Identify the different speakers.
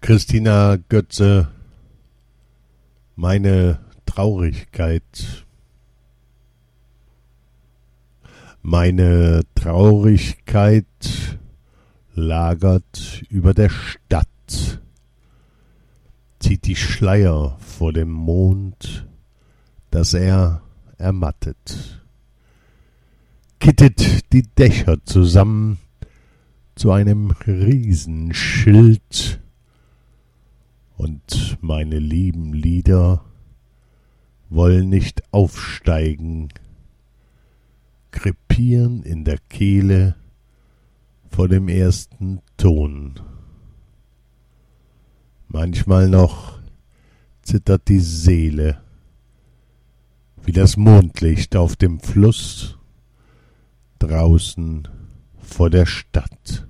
Speaker 1: Christina Götze, meine Traurigkeit. Meine Traurigkeit lagert über der Stadt, zieht die Schleier vor dem Mond, dass er ermattet, kittet die Dächer zusammen zu einem Riesenschild, und meine lieben Lieder wollen nicht aufsteigen, krepieren in der Kehle vor dem ersten Ton. Manchmal noch zittert die Seele wie das Mondlicht auf dem Fluss draußen vor der Stadt.